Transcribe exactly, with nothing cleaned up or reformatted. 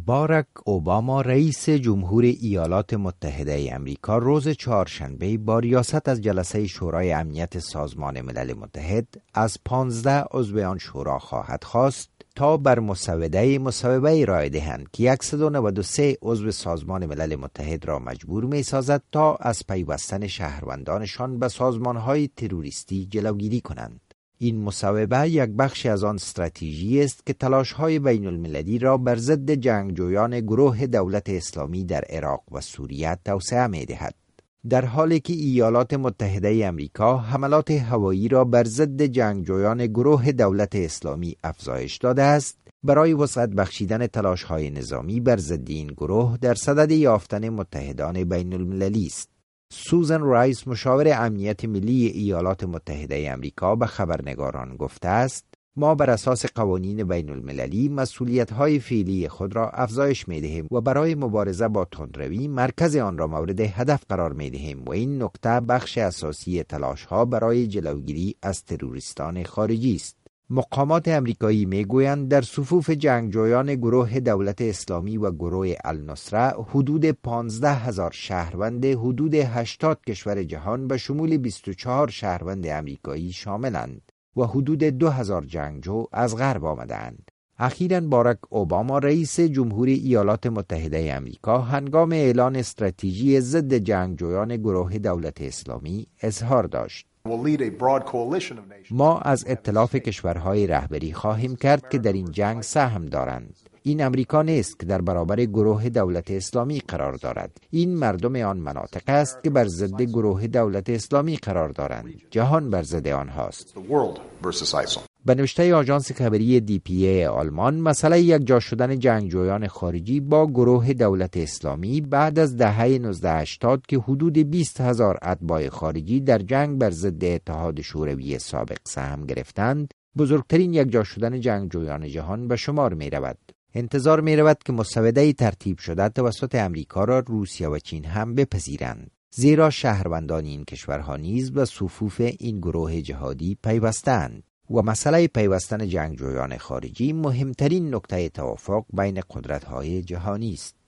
باراک اوباما رئیس جمهور ایالات متحده امریکا روز چهارشنبه با ریاست از جلسه شورای امنیت سازمان ملل متحد از پانزده عضو آن شورا خواهد خواست تا بر مسوده مصوبه رای دهند که صد و نود و سه عضو سازمان ملل متحد را مجبور می سازد تا از پیوستن شهروندانشان به سازمانهای تروریستی جلوگیری کنند. این مصوبه یک بخش از آن استراتژی است که تلاش‌های بین المللی را بر ضد جنگجویان گروه دولت اسلامی در عراق و سوریه توسعه می‌دهد. در حالی که ایالات متحده امریکا حملات هوایی را بر ضد جنگجویان گروه دولت اسلامی افزایش داده است، برای وسعت بخشیدن تلاش‌های نظامی بر ضد این گروه در صدد یافتن متحدان بین المللی است. سوزن رایس، مشاور امنیت ملی ایالات متحده امریکا، به خبرنگاران گفته است: ما بر اساس قوانین بین المللی مسئولیت‌های فعلی خود را افزایش می‌دهیم و برای مبارزه با تندروی مرکز آن را مورد هدف قرار می‌دهیم و این نکته بخش اساسی تلاش‌ها برای جلوگیری از تروریستان خارجی است. مقامات امریکایی میگویند در صفوف جنگجویان گروه دولت اسلامی و گروه النصره حدود پانزده هزار شهروند حدود هشتاد کشور جهان به شمول بیست و چهار شهروند امریکایی شاملند و حدود دو هزار جنگجو از غرب آمدند. اخیراً باراک اوباما رئیس جمهوری ایالات متحده امریکا هنگام اعلان استراتژی ضد جنگجویان گروه دولت اسلامی اظهار داشت: ما از ائتلاف کشورهای رهبری خواهیم کرد که در این جنگ سهم دارند. این امریکا نیست که در برابر گروه دولت اسلامی قرار دارد. این مردم آن مناطق است که بر ضد گروه دولت اسلامی قرار دارند. جهان بر ضد آنهاست. به نوشته آژانس خبری دی پی ای آلمان، مسئله یک جا شدن جنگجویان خارجی با گروه دولت اسلامی بعد از دهه نوزده هشتاد که حدود بیست هزار اتباع خارجی در جنگ بر ضد اتحاد شوروی سابق سهم گرفتند، بزرگترین یک جا شدن جنگجویان جهان به شمار می رود. انتظار می رود که مسوده ترتیب شده توسط امریکا را روسیه و چین هم بپذیرند، زیرا شهروندان این کشورها نیز به صفوف این گروه جهادی پیوستند و مسئله پیوستن جنگجویان خارجی مهمترین نقطه توافق بین قدرت‌های جهانی است.